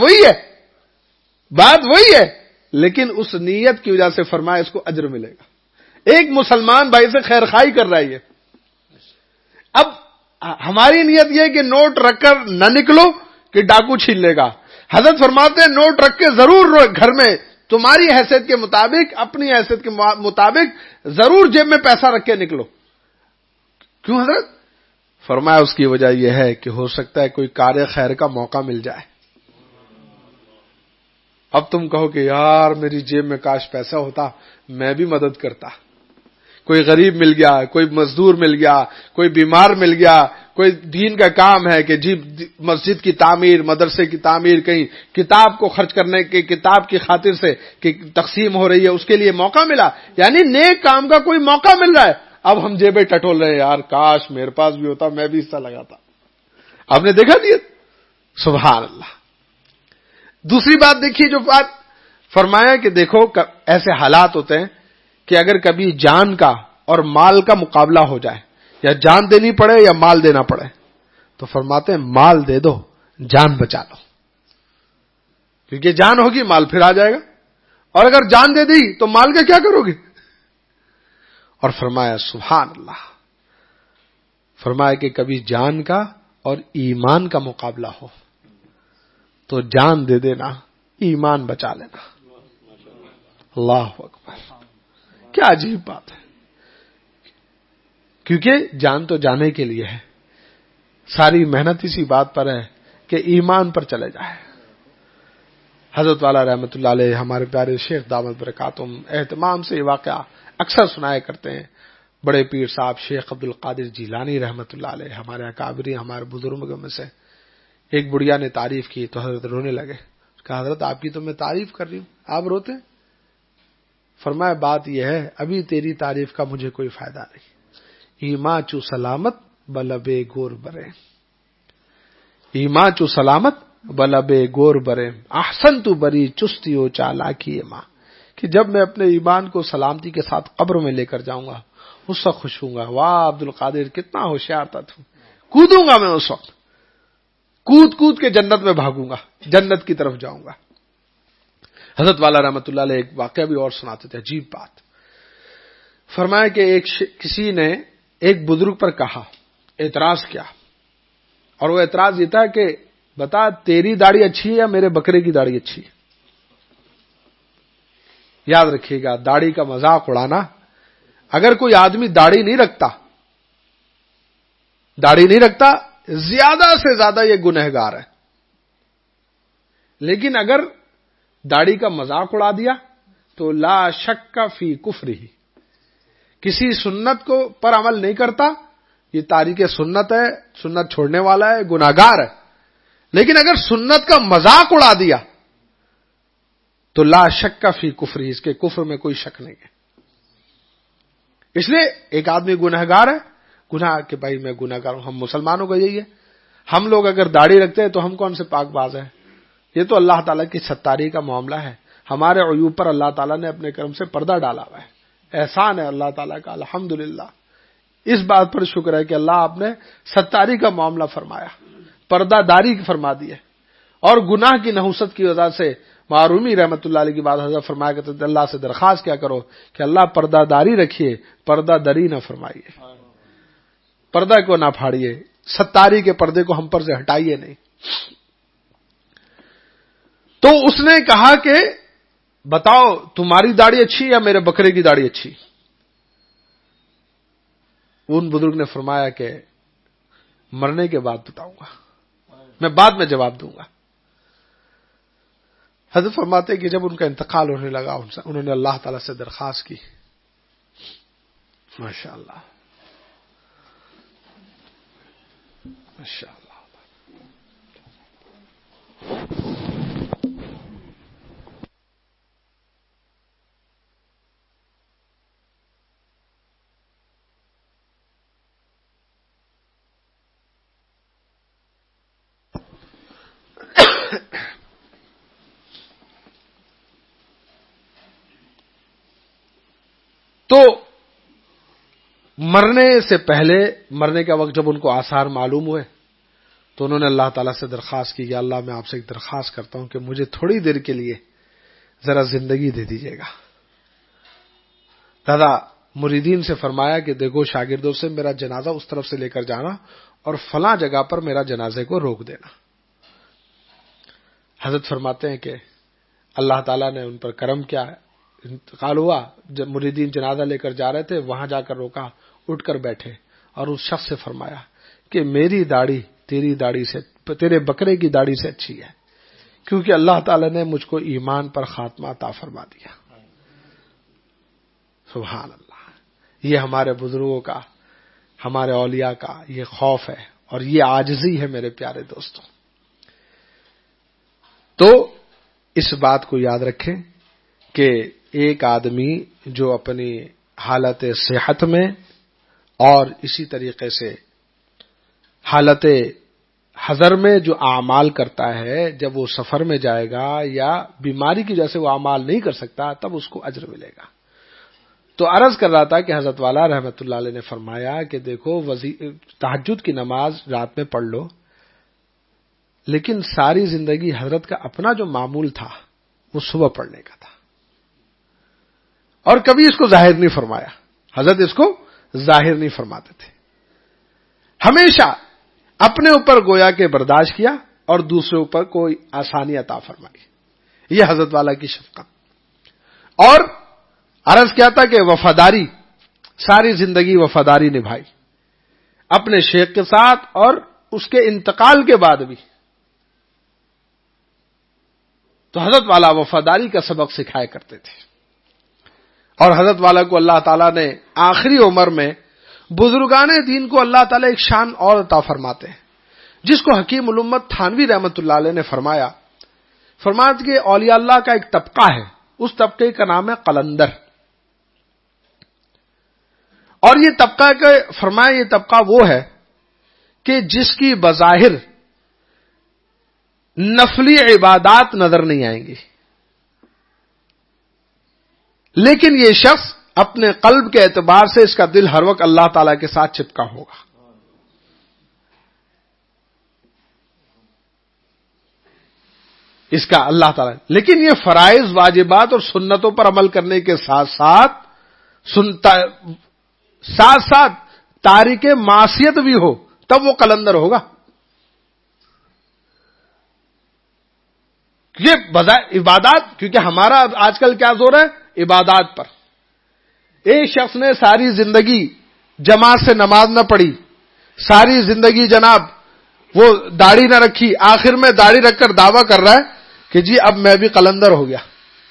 وہی ہے لیکن اس نیت کی وجہ سے فرمایا اس کو اجر ملے گا، ایک مسلمان بھائی سے خیر خواہی کر رہا ہے۔ اب ہماری نیت یہ کہ نوٹ رکھ کر نہ نکلو کہ ڈاکو چھین لے گا۔ حضرت فرماتے ہیں نوٹ رکھ کے ضرور گھر میں تمہاری حیثیت کے مطابق، اپنی حیثیت کے مطابق ضرور جیب میں پیسہ رکھ کے نکلو۔ کیوں حضرت؟ فرمایا اس کی وجہ یہ ہے کہ ہو سکتا ہے کوئی کار خیر کا موقع مل جائے، اب تم کہو کہ یار میری جیب میں کاش پیسہ ہوتا، میں بھی مدد کرتا، کوئی غریب مل گیا، کوئی مزدور مل گیا، کوئی بیمار مل گیا، کوئی دین کا کام ہے کہ جی مسجد کی تعمیر، مدرسے کی تعمیر، کہیں کتاب کو خرچ کرنے کے، کتاب کی خاطر سے کہ تقسیم ہو رہی ہے اس کے لیے موقع ملا، یعنی نیک کام کا کوئی موقع مل رہا ہے، اب ہم جیبیں ٹٹول رہے ہیں، یار کاش میرے پاس بھی ہوتا، میں بھی حصہ لگاتا۔ آپ نے دیکھا دیا؟ سبحان اللہ۔ دوسری بات دیکھیے، جو بات فرمایا کہ دیکھو ایسے حالات ہوتے ہیں کہ اگر کبھی جان کا اور مال کا مقابلہ ہو جائے، یا جان دینی پڑے یا مال دینا پڑے، تو فرماتے ہیں مال دے دو، جان بچا لو، کیونکہ جان ہوگی مال پھر آ جائے گا، اور اگر جان دے دی تو مال کا کیا کرو گے؟ اور فرمایا سبحان اللہ، فرمایا کہ کبھی جان کا اور ایمان کا مقابلہ ہو تو جان دے دینا، ایمان بچا لینا۔ اللہ اکبر، کیا عجیب بات ہے، کیونکہ جان تو جانے کے لیے ہے، ساری محنت اسی بات پر ہے کہ ایمان پر چلے جائے۔ حضرت والا رحمت اللہ علیہ ہمارے پیارے شیخ دامت برکاتہم اہتمام سے یہ واقعہ اکثر سنایا کرتے ہیں۔ بڑے پیر صاحب شیخ عبد القادر جیلانی رحمت اللہ علیہ، ہمارے اکابری، ہمارے بزرگوں میں سے، ایک بڑھیا نے تعریف کی تو حضرت رونے لگے، کہا حضرت آپ کی تو میں تعریف کر رہی ہوں، آپ روتے ہیں؟ فرمایا بات یہ ہے ابھی تیری تعریف کا مجھے کوئی فائدہ نہیں، ایما چو سلامت بلبے گور برے، ایما چو سلامت بلبے گور برے، احسن تو بری چستی و چالاکی ماں، کہ جب میں اپنے ایمان کو سلامتی کے ساتھ قبر میں لے کر جاؤں گا اس وقت خوش ہوں گا، واہ عبد القادر کتنا ہوشیار تھا تو، کودوں گا میں اس وقت، کود کود کے جنت میں بھاگوں گا، جنت کی طرف جاؤں گا۔ حضرت والا رحمت اللہ علیہ ایک واقعہ بھی اور سناتے تھے، عجیب بات، فرمایا کہ کسی نے ایک بزرگ پر کہا، اعتراض کیا، اور وہ اعتراض یہ تھا کہ بتا تیری داڑھی اچھی ہے یا میرے بکرے کی داڑھی اچھی ہے؟ یاد رکھیے گا، داڑھی کا مذاق اڑانا، اگر کوئی آدمی داڑھی نہیں رکھتا زیادہ سے زیادہ یہ گنہگار ہے، لیکن اگر داڑھی کا مذاق اڑا دیا تو لا شک فی کفرہ، کسی سنت کو پر عمل نہیں کرتا، یہ تاریک سنت ہے، سنت چھوڑنے والا ہے، گناہگار ہے، لیکن اگر سنت کا مذاق اڑا دیا تو لا شک فی کفرہ، اس کے کفر میں کوئی شک نہیں ہے۔ اس لیے ایک آدمی گنہگار ہے، گناہ کہ بھائی میں گنہگار ہوں، ہم مسلمانوں کا یہی ہے، ہم لوگ اگر داڑھی رکھتے ہیں تو ہم کون سے پاک باز ہیں؟ یہ تو اللہ تعالیٰ کی ستاری کا معاملہ ہے، ہمارے عیوب پر اللہ تعالیٰ نے اپنے کرم سے پردہ ڈالا ہوا ہے، احسان ہے اللہ تعالیٰ کا، الحمدللہ، اس بات پر شکر ہے کہ اللہ آپ نے ستاری کا معاملہ فرمایا، پردہ داری فرما دی ہے، اور گناہ کی نحوست کی وجہ سے معرومی رحمت اللہ علیہ کی بات حضرت فرمایا کرتے تھے، اللہ سے درخواست کیا کرو کہ اللہ پردہ داری رکھیے، پردہ دری نہ فرمائیے، پردہ کو نہ پھاڑیے، ستاری کے پردے کو ہم پر سے ہٹائیے نہیں۔ تو اس نے کہا کہ بتاؤ تمہاری داڑھی اچھی یا میرے بکرے کی داڑھی اچھی؟ ان بزرگ نے فرمایا کہ مرنے کے بعد بتاؤں گا، میں بعد میں جواب دوں گا۔ حضرت فرماتے کہ جب ان کا انتقال ہونے لگا انہوں نے اللہ تعالی سے درخواست کی، ماشاءاللہ ماشاءاللہ، تو مرنے سے پہلے، مرنے کا وقت جب ان کو آثار معلوم ہوئے تو انہوں نے اللہ تعالیٰ سے درخواست کی کہ اللہ میں آپ سے ایک درخواست کرتا ہوں کہ مجھے تھوڑی دیر کے لیے ذرا زندگی دے دیجیے گا۔ دادا مریدین سے فرمایا کہ دیکھو شاگردوں سے میرا جنازہ اس طرف سے لے کر جانا اور فلاں جگہ پر میرا جنازے کو روک دینا۔ حضرت فرماتے ہیں کہ اللہ تعالیٰ نے ان پر کرم کیا، انتقال ہوا، جب مریدین جنازہ لے کر جا رہے تھے وہاں جا کر روکا، اٹھ کر بیٹھے اور اس شخص سے فرمایا کہ میری داڑھی تیری داڑھی سے، تیرے بکرے کی داڑھی سے اچھی ہے، کیونکہ اللہ تعالی نے مجھ کو ایمان پر خاتمہ عطا فرما دیا. سبحان اللہ. یہ ہمارے بزرگوں کا، ہمارے اولیاء کا یہ خوف ہے اور یہ عاجزی ہے میرے پیارے دوستوں. تو اس بات کو یاد رکھیں کہ ایک آدمی جو اپنی حالت صحت میں اور اسی طریقے سے حالت حضر میں جو اعمال کرتا ہے، جب وہ سفر میں جائے گا یا بیماری کی وجہ سے وہ اعمال نہیں کر سکتا تب اس کو اجر ملے گا. تو عرض کر رہا تھا کہ حضرت والا رحمت اللہ علیہ نے فرمایا کہ دیکھو تہجد کی نماز رات میں پڑھ لو، لیکن ساری زندگی حضرت کا اپنا جو معمول تھا وہ صبح پڑھنے کا تھا، اور کبھی اس کو ظاہر نہیں فرمایا. حضرت اس کو ظاہر نہیں فرماتے تھے، ہمیشہ اپنے اوپر گویا کہ برداشت کیا اور دوسرے اوپر کوئی آسانی عطا فرمائی. یہ حضرت والا کی شفقت. اور عرض کیا تھا کہ وفاداری، ساری زندگی وفاداری نبھائی اپنے شیخ کے ساتھ اور اس کے انتقال کے بعد بھی. تو حضرت والا وفاداری کا سبق سکھایا کرتے تھے. اور حضرت والا کو اللہ تعالیٰ نے آخری عمر میں بزرگان دین کو اللہ تعالیٰ ایک شان اور عطا فرماتے ہیں، جس کو حکیم الامت تھانوی رحمت اللہ علیہ نے فرمایا کہ اولیاء اللہ کا ایک طبقہ ہے، اس طبقے کا نام ہے قلندر. اور یہ طبقہ فرمایا یہ طبقہ وہ ہے کہ جس کی بظاہر نفلی عبادات نظر نہیں آئیں گی، لیکن یہ شخص اپنے قلب کے اعتبار سے اس کا دل ہر وقت اللہ تعالی کے ساتھ چپکا ہوگا. اس کا اللہ تعالی، لیکن یہ فرائض واجبات اور سنتوں پر عمل کرنے کے ساتھ ساتھ تارک معصیت بھی ہو تب وہ قلندر ہوگا. یہ عبادات، کیونکہ ہمارا آج کل کیا زور ہے عبادات پر. ایک شخص نے ساری زندگی جماعت سے نماز نہ پڑھی، ساری زندگی جناب وہ داڑھی نہ رکھی، آخر میں داڑھی رکھ کر دعویٰ کر رہا ہے کہ جی اب میں بھی قلندر ہو گیا.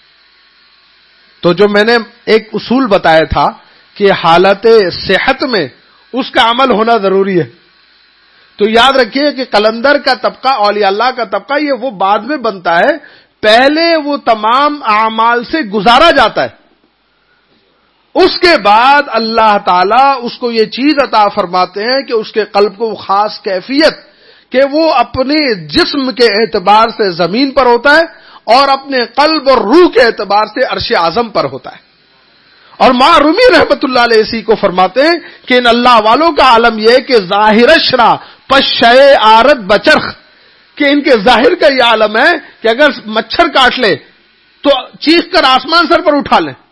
تو جو میں نے ایک اصول بتایا تھا کہ حالت صحت میں اس کا عمل ہونا ضروری ہے. تو یاد رکھیے کہ قلندر کا طبقہ، اولیاء اللہ کا طبقہ، یہ وہ بعد میں بنتا ہے، پہلے وہ تمام اعمال سے گزارا جاتا ہے، اس کے بعد اللہ تعالیٰ اس کو یہ چیز عطا فرماتے ہیں کہ اس کے قلب کو خاص کیفیت کہ وہ اپنے جسم کے اعتبار سے زمین پر ہوتا ہے اور اپنے قلب اور روح کے اعتبار سے عرش اعظم پر ہوتا ہے. اور معرومی رحمت اللہ علیہ اسی کو فرماتے ہیں کہ ان اللہ والوں کا عالم یہ کہ ظاہر شرع پشے آرت بچرخ، کہ ان کے ظاہر کا یہ عالم ہے کہ اگر مچھر کاٹ لے تو چیخ کر آسمان سر پر اٹھا لیں.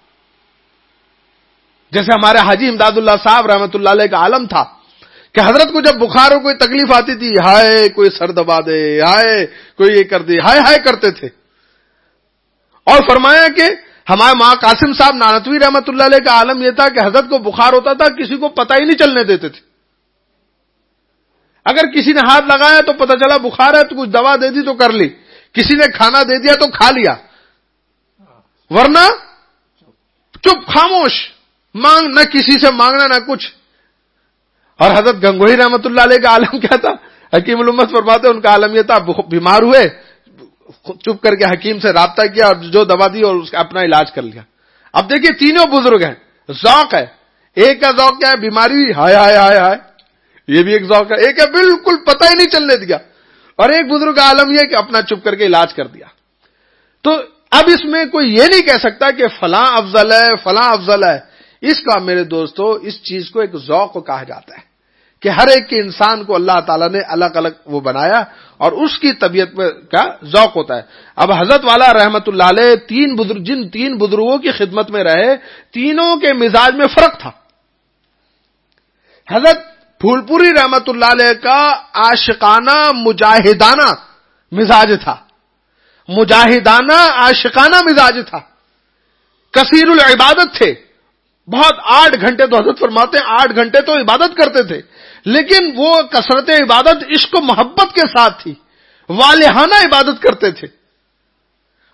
جیسے ہمارے حاجی امداد اللہ صاحب رحمت اللہ علیہ کا عالم تھا کہ حضرت کو جب بخار ہو کوئی تکلیف آتی تھی، ہائے کوئی سر دبا دے، ہائے کوئی یہ کر دے، ہائے ہائے کرتے تھے. اور فرمایا کہ ہمارے ماں قاسم صاحب نانوتوی رحمت اللہ علیہ کا عالم یہ تھا کہ حضرت کو بخار ہوتا تھا، کسی کو پتہ ہی نہیں چلنے دیتے تھے. اگر کسی نے ہاتھ لگایا تو پتہ چلا بخار ہے تو کچھ دوا دے دی تو کر لی، کسی نے کھانا دے دیا تو کھا لیا، ورنہ چپ خاموش، مانگ نہ کسی سے مانگنا نہ کچھ. اور حضرت گنگوہی رحمت اللہ علیہ کا عالم کیا تھا؟ حکیم الامت فرماتے ان کا عالم یہ تھا، بیمار ہوئے چپ کر کے حکیم سے رابطہ کیا اور جو دوا دی اور اس کا اپنا علاج کر لیا. اب دیکھیے تینوں بزرگ ہیں، ذوق ہے. ایک کا ذوق کیا ہے؟ بیماری، ہائے ہائے ہائے ہائے، یہ بھی ایک ذوق ہے. ایک ہے بالکل پتہ ہی نہیں چلنے دیا، اور ایک بزرگ کا عالم یہ کہ اپنا چپ کر کے علاج کر دیا. تو اب اس میں کوئی یہ نہیں کہہ سکتا کہ فلاں افضل ہے فلاں افضل ہے. اس کا میرے دوستو اس چیز کو ایک ذوق کہا جاتا ہے کہ ہر ایک کے انسان کو اللہ تعالیٰ نے الگ الگ وہ بنایا اور اس کی طبیعت کا ذوق ہوتا ہے. اب حضرت والا رحمت اللہ علیہ جن تین بزرگوں کی خدمت میں رہے، تینوں کے مزاج میں فرق تھا. حضرت پھول پوری رحمت اللہ علیہ کا عاشقانہ مجاہدانہ مزاج تھا، مجاہدانہ عاشقانہ مزاج تھا، کثیر العبادت تھے. بہت 8 گھنٹے تو حضرت فرماتے ہیں 8 گھنٹے تو عبادت کرتے تھے، لیکن وہ کثرت عبادت عشق و محبت کے ساتھ تھی، والہانہ عبادت کرتے تھے.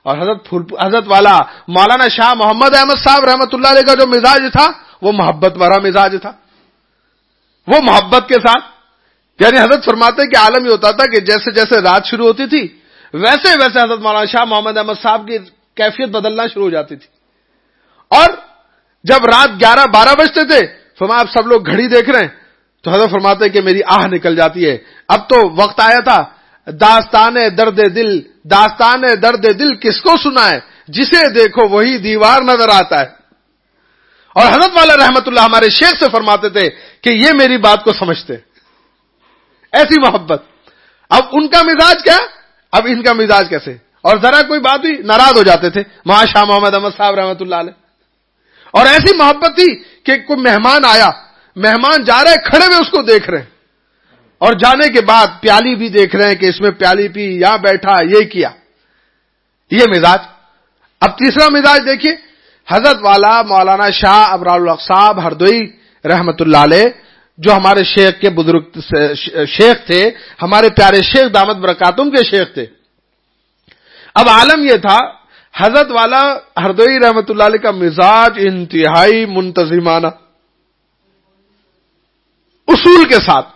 اور حضرت والا مولانا شاہ محمد احمد صاحب رحمۃ اللہ علیہ کا جو مزاج تھا وہ محبت بھرا مزاج تھا، وہ محبت کے ساتھ، یعنی حضرت فرماتے کہ عالم یہ ہوتا تھا کہ جیسے جیسے رات شروع ہوتی تھی ویسے ویسے حضرت مولانا شاہ محمد احمد صاحب کی کیفیت بدلنا شروع ہو جاتی تھی، اور جب رات 11-12 بجتے تھے فرمایا اب سب لوگ گھڑی دیکھ رہے ہیں تو حضرت فرماتے کہ میری آہ نکل جاتی ہے، اب تو وقت آیا تھا داستان درد دل کس کو سنا ہے، جسے دیکھو وہی دیوار نظر آتا ہے۔ اور حضرت والا رحمت اللہ ہمارے شیخ سے فرماتے تھے کہ یہ میری بات کو سمجھتے، ایسی محبت۔ اب ان کا مزاج کیا، اب ان کا مزاج کیسے، اور ذرا کوئی بات ہوئی ناراض ہو جاتے تھے مہا شاہ محمد احمد صاحب رحمت اللہ علیہ۔ اور ایسی محبت تھی کہ کوئی مہمان آیا، مہمان جا رہے کھڑے ہوئے اس کو دیکھ رہے ہیں، اور جانے کے بعد پیالی بھی دیکھ رہے ہیں کہ اس میں پیالی پی، یہاں بیٹھا، یہ کیا، یہ مزاج۔ اب تیسرا مزاج دیکھیے، حضرت والا مولانا شاہ ابرار الحق صاحب ہردوئی رحمت اللہ علیہ جو ہمارے شیخ کے بزرگ شیخ تھے، ہمارے پیارے شیخ دامت برکاتہم کے شیخ تھے۔ اب عالم یہ تھا حضرت والا ہردوئی رحمت اللہ علیہ کا مزاج انتہائی منتظمانہ، اصول کے ساتھ۔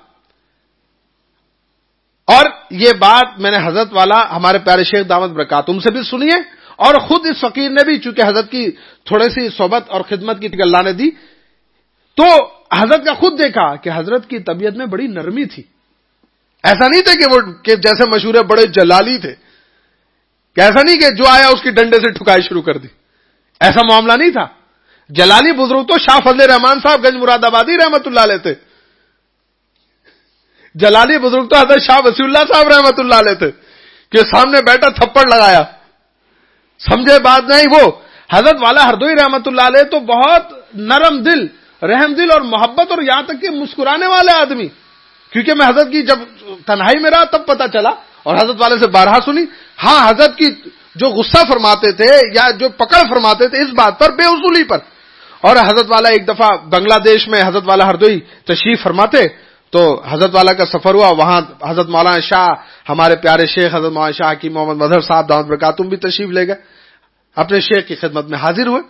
اور یہ بات میں نے حضرت والا ہمارے پیارے شیخ دامت برکاتہم سے بھی سنی ہے، اور خود اس فقیر نے بھی، چونکہ حضرت کی تھوڑی سی صحبت اور خدمت کی اللہ نے دی، تو حضرت کا خود دیکھا کہ حضرت کی طبیعت میں بڑی نرمی تھی۔ ایسا نہیں تھا کہ وہ کہ جیسے مشہور ہے بڑے جلالی تھے، کہ ایسا نہیں کہ جو آیا اس کی ڈنڈے سے ٹھکائی شروع کر دی، ایسا معاملہ نہیں تھا۔ جلالی بزرگ تو شاہ فضل رحمان صاحب گنج مراد آبادی رحمت اللہ علیہ تھے، جلالی بزرگ تو حضرت شاہ وسیع اللہ صاحب رحمت اللہ علیہ تھے کہ سامنے بیٹھا تھپڑ لگایا، سمجھے بات نہیں۔ وہ حضرت والا ہردوئی رحمت اللہ علیہ تو بہت نرم دل، رحم دل اور محبت، اور یہاں تک کہ مسکرانے والے آدمی، کیونکہ میں حضرت کی جب تنہائی میں رہا تب پتا چلا اور حضرت والے سے بارہا سنی۔ ہاں حضرت کی جو غصہ فرماتے تھے یا جو پکڑ فرماتے تھے اس بات پر، بے اصولی پر۔ اور حضرت والا ایک دفعہ بنگلہ دیش میں حضرت والا ہردوئی تشریف فرماتے تو حضرت والا کا سفر ہوا، وہاں حضرت مولانا شاہ ہمارے پیارے شیخ حضرت مولانا شاہ حکیم محمد مظہر صاحب دامت برکاتہم بھی تشریف لے گئے، اپنے شیخ کی خدمت میں حاضر ہوئے۔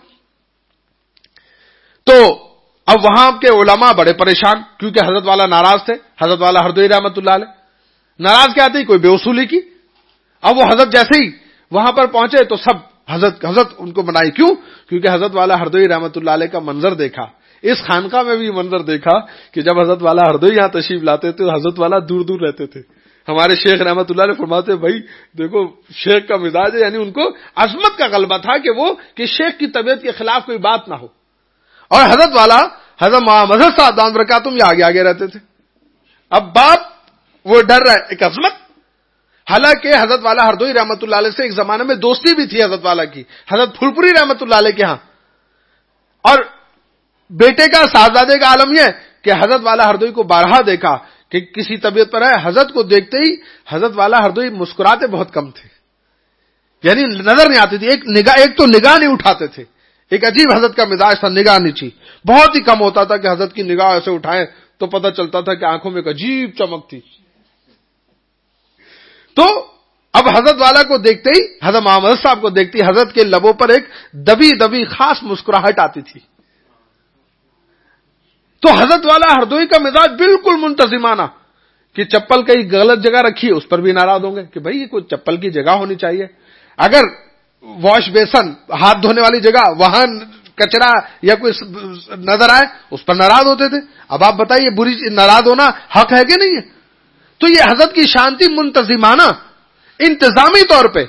تو اب وہاں کے علماء بڑے پریشان، کیونکہ حضرت والا ناراض تھے، حضرت والا ہردوئی رحمت اللہ علیہ ناراض کیا تھی، کوئی بے اصولی کی۔ اب وہ حضرت جیسے ہی وہاں پر پہنچے تو سب حضرت ان کو منائی، کیوں؟ کیونکہ حضرت والا ہردوئی رحمت اللہ علیہ کا منظر دیکھا، اس خانقاہ میں بھی منظر دیکھا کہ جب حضرت والا ہردوئی یہاں تشریف لاتے تھے تو حضرت والا دور دور رہتے تھے۔ ہمارے شیخ رحمت اللہ علیہ فرماتے بھائی دیکھو شیخ کا مزاج ہے، یعنی ان کو عظمت کا غلبہ تھا کہ وہ کہ شیخ کی طبیعت کے خلاف کوئی بات نہ ہو۔ اور حضرت والا حضرت مظہر صاحب دامت برکاتہم یہ آگے آگے رہتے تھے۔ اب باپ وہ ڈر رہا ہے، ایک عظمت۔ حالانکہ حضرت والا ہردوئی رحمت اللہ علیہ سے ایک زمانے میں دوستی بھی تھی حضرت والا کی، حضرت پھولپوری رحمت اللہ علیہ کے ہاں۔ اور بیٹے کا صاحبزادے کا عالم یہ کہ حضرت والا ہردوئی کو بارہا دیکھا کہ کسی طبیعت پر ہے، حضرت کو دیکھتے ہی حضرت والا ہردوئی مسکراتے بہت کم تھے، یعنی نظر نہیں آتی تھی، ایک تو نگاہ نہیں اٹھاتے تھے، ایک عجیب حضرت کا مزاج تھا، نگاہ نیچی بہت ہی کم ہوتا تھا کہ حضرت کی نگاہ ایسے اٹھائیں تو پتہ چلتا تھا کہ آنکھوں میں ایک عجیب چمک تھی۔ تو اب حضرت والا کو دیکھتے ہی، حضرت محمد صاحب کو دیکھتے ہی حضرت کے لبوں پر ایک دبی دبی خاص مسکراہٹ آتی تھی۔ تو حضرت والا ہردوئی کا مزاج بالکل منتظمانہ، کہ چپل کہیں غلط جگہ رکھی ہے اس پر بھی ناراض ہوں گے کہ بھائی یہ کوئی چپل کی جگہ ہونی چاہیے، اگر واش بیسن ہاتھ دھونے والی جگہ وہاں کچرا یا کوئی نظر آئے اس پر ناراض ہوتے تھے۔ اب آپ بتائیے بری ناراض ہونا حق ہے کہ نہیں ہے؟ تو یہ حضرت کی شانتی منتظمانہ انتظامی طور پہ۔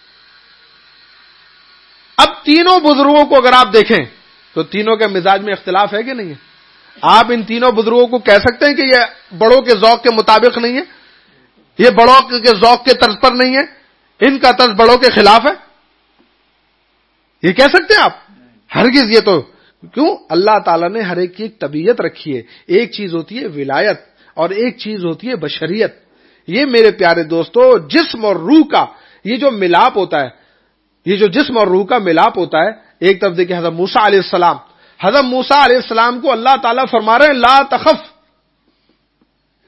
اب تینوں بزرگوں کو اگر آپ دیکھیں تو تینوں کے مزاج میں اختلاف ہے کہ نہیں ہے؟ آپ ان تینوں بزرگوں کو کہہ سکتے ہیں کہ یہ بڑوں کے ذوق کے مطابق نہیں ہے، یہ بڑوں کے ذوق کے طرز پر نہیں ہے، ان کا طرز بڑوں کے خلاف ہے، یہ کہہ سکتے ہیں آپ؟ ہرگز۔ یہ تو کیوں؟ اللہ تعالیٰ نے ہر ایک کی ایک طبیعت رکھی ہے، ایک چیز ہوتی ہے ولایت اور ایک چیز ہوتی ہے بشریت۔ یہ میرے پیارے دوستو جسم اور روح کا یہ جو ملاپ ہوتا ہے، یہ جو جسم اور روح کا ملاپ ہوتا ہے، ایک طرف دیکھیں حضرت موسیٰ علیہ السلام، حضرت موسیٰ علیہ السلام کو اللہ تعالیٰ فرما رہے ہیں لا تخف،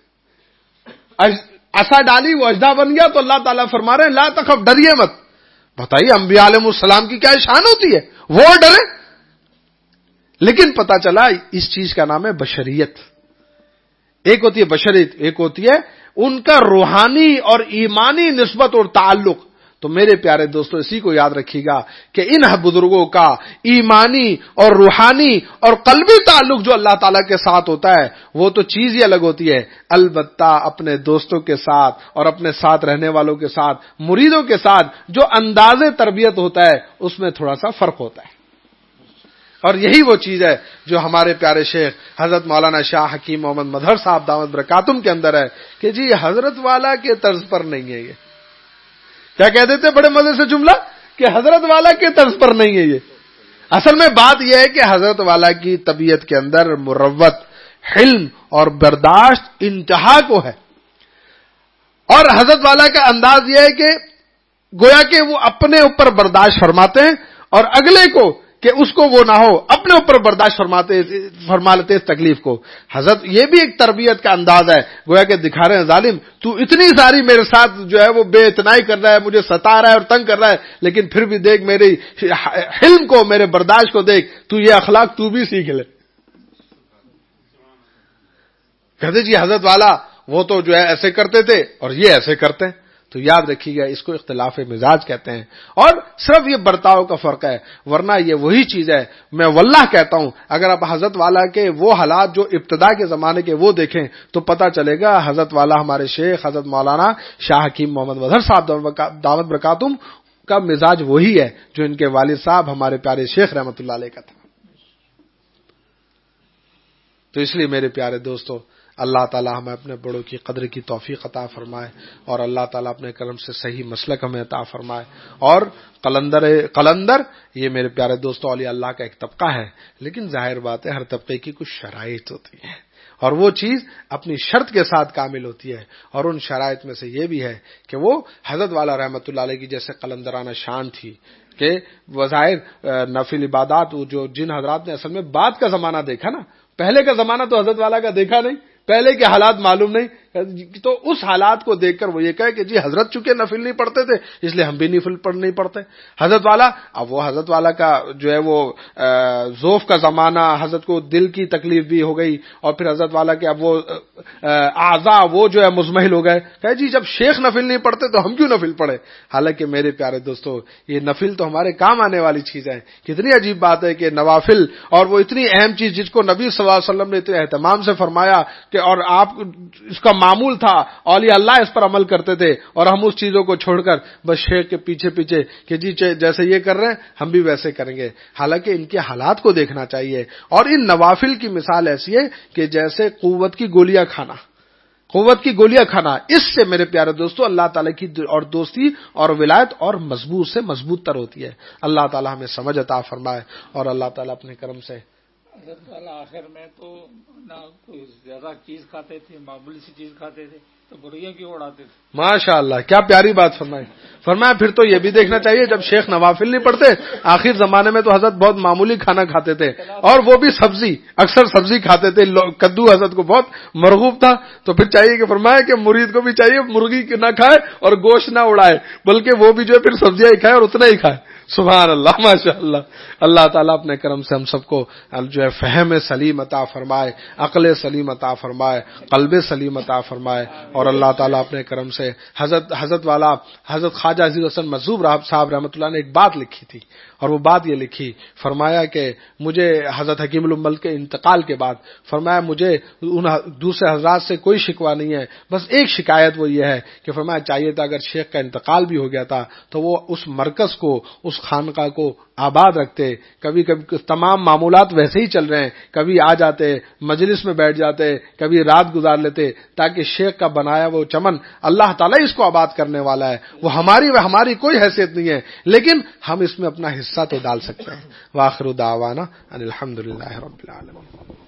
عصا ڈالی وہ اژدہا بن گیا تو اللہ تعالیٰ فرما رہے ہیں لا تخف، ڈریے مت۔ بتائیے انبیاء علیہ السلام کی کیا شان ہوتی ہے، وہ ڈرے. لیکن پتا چلا اس چیز کا نام ہے بشریت. ایک ہوتی ہے بشریت، ایک ہوتی ہے ان کا روحانی اور ایمانی نسبت اور تعلق. تو میرے پیارے دوستو اسی کو یاد رکھیے گا کہ ان بزرگوں کا ایمانی اور روحانی اور قلبی تعلق جو اللہ تعالیٰ کے ساتھ ہوتا ہے وہ تو چیز ہی الگ ہوتی ہے. البتہ اپنے دوستوں کے ساتھ اور اپنے ساتھ رہنے والوں کے ساتھ، مریدوں کے ساتھ جو انداز تربیت ہوتا ہے اس میں تھوڑا سا فرق ہوتا ہے. اور یہی وہ چیز ہے جو ہمارے پیارے شیخ حضرت مولانا شاہ حکیم محمد مظہر صاحب دامت برکاتہم کے اندر ہے کہ جی حضرت والا کے طرز پر نہیں ہے. یہ کیا کہہ دیتے بڑے مزے سے جملہ کہ حضرت والا کے طرز پر نہیں ہے. یہ اصل میں بات یہ ہے کہ حضرت والا کی طبیعت کے اندر مروت، حلم اور برداشت انتہا کو ہے. اور حضرت والا کا انداز یہ ہے کہ گویا کہ وہ اپنے اوپر برداشت فرماتے ہیں اور اگلے کو کہ اس کو وہ نہ ہو، اپنے اوپر برداشت فرما لیتے اس تکلیف کو. حضرت یہ بھی ایک تربیت کا انداز ہے، گویا کہ دکھا رہے ہیں ظالم تو اتنی ساری میرے ساتھ جو ہے وہ بے اتنائی کر رہا ہے، مجھے ستا رہا ہے اور تنگ کر رہا ہے، لیکن پھر بھی دیکھ میری حلم کو، میرے برداشت کو دیکھ، تو یہ اخلاق تو بھی سیکھ لے. کہتے جی حضرت والا وہ تو جو ہے ایسے کرتے تھے اور یہ ایسے کرتے ہیں. تو یاد رکھیے گا اس کو اختلاف مزاج کہتے ہیں، اور صرف یہ برتاؤ کا فرق ہے، ورنہ یہ وہی چیز ہے. میں واللہ کہتا ہوں اگر آپ حضرت والا کے وہ حالات جو ابتدا کے زمانے کے وہ دیکھیں تو پتہ چلے گا حضرت والا ہمارے شیخ حضرت مولانا شاہ حکیم محمد مظہر صاحب دامت برکاتہم کا مزاج وہی ہے جو ان کے والد صاحب ہمارے پیارے شیخ رحمت اللہ علیہ کا تھا. تو اس لیے میرے پیارے دوستو اللہ تعالیٰ ہمیں اپنے بڑوں کی قدر کی توفیق عطا فرمائے، اور اللہ تعالیٰ اپنے کرم سے صحیح مسلک ہمیں عطا فرمائے. اور قلندر یہ میرے پیارے دوستو اولیاء اللہ کا ایک طبقہ ہے، لیکن ظاہر بات ہے ہر طبقے کی کچھ شرائط ہوتی ہیں اور وہ چیز اپنی شرط کے ساتھ کامل ہوتی ہے. اور ان شرائط میں سے یہ بھی ہے کہ وہ حضرت والا رحمت اللہ علیہ کی جیسے قلندرانہ شان تھی کہ بظاہر نفل عبادات، جو جن حضرات نے اصل میں بعد کا زمانہ دیکھا نا، پہلے کا زمانہ تو حضرت والا کا دیکھا نہیں، پہلے کے حالات معلوم نہیں، تو اس حالات کو دیکھ کر وہ یہ کہے کہ جی حضرت چونکہ نفل نہیں پڑھتے تھے اس لیے ہم بھی نفل نہیں پڑھتے. حضرت والا اب وہ حضرت والا کا جو ہے وہ ذوف کا زمانہ، حضرت کو دل کی تکلیف بھی ہو گئی، اور پھر حضرت والا کے اب وہ اعضاء وہ جو ہے مزمحل ہو گئے. کہے جی جب شیخ نفل نہیں پڑھتے تو ہم کیوں نفل پڑھے. حالانکہ میرے پیارے دوستو یہ نفل تو ہمارے کام آنے والی چیز ہے. کتنی عجیب بات ہے کہ نوافل، اور وہ اتنی اہم چیز جس کو نبی صلی اللہ علیہ وسلم نے اتنے اہتمام سے فرمایا کہ اور آپ اس کا معمول تھا، اولیاء اللہ اس پر عمل کرتے تھے، اور ہم اس چیزوں کو چھوڑ کر بس شیخ کے پیچھے پیچھے کہ جی جیسے یہ کر رہے ہیں ہم بھی ویسے کریں گے. حالانکہ ان کے حالات کو دیکھنا چاہیے. اور ان نوافل کی مثال ایسی ہے کہ جیسے قوت کی گولیاں کھانا، اس سے میرے پیارے دوستو اللہ تعالیٰ کی اور دوستی اور ولایت اور مضبوط سے مضبوط تر ہوتی ہے. اللہ تعالیٰ ہمیں سمجھ عطا فرمائے، اور اللہ تعالیٰ اپنے کرم سے. حضرت والا آخر میں تو نہ کوئی زیادہ چیز کھاتے تھے، معمولی سی چیز کھاتے تھے تو بریاں کیوں اڑاتے تھے. ماشاء اللہ کیا پیاری بات فرمایا. پھر تو یہ بھی دیکھنا چاہیے جب شیخ نوافل نہیں پڑھتے، آخر زمانے میں تو حضرت بہت معمولی کھانا کھاتے تھے، اور وہ بھی سبزی، اکثر سبزی کھاتے تھے. کدو حضرت کو بہت مرغوب تھا، تو پھر چاہیے کہ فرمایا کہ مرید کو بھی چاہیے مرغی نہ کھائے اور گوشت نہ اڑائے، بلکہ وہ بھی جو ہے پھر سبزیاں ہی کھائے اور اتنا ہی کھائے. سبحان اللہ ماشاء اللہ. اللہ تعالیٰ اپنے کرم سے ہم سب کو جو ہے فہم سلیم عطا فرمائے، عقل سلیم عطا فرمائے، قلب سلیم عطا فرمائے. اور اللہ تعالیٰ اپنے کرم سے حضرت والا حضرت خواجہ عزیز حسن مظہور صاحب رحمۃ اللہ نے ایک بات لکھی تھی، اور وہ بات یہ لکھی، فرمایا کہ مجھے حضرت حکیم الامت کے انتقال کے بعد فرمایا مجھے ان دوسرے حضرات سے کوئی شکوہ نہیں ہے، بس ایک شکایت وہ یہ ہے کہ فرمایا چاہیے تھا اگر شیخ کا انتقال بھی ہو گیا تھا تو وہ اس مرکز کو، اس خانقاہ کو آباد رکھتے. کبھی تمام معمولات ویسے ہی چل رہے ہیں، کبھی آ جاتے مجلس میں بیٹھ جاتے، کبھی رات گزار لیتے، تاکہ شیخ کا بنایا وہ چمن اللہ تعالیٰ اس کو آباد کرنے والا ہے. وہ ہماری کوئی حیثیت نہیں ہے، لیکن ہم اس میں اپنا حصہ تو ڈال سکتے ہیں. وآخر دعوانا ان الحمدللہ رب العالمین.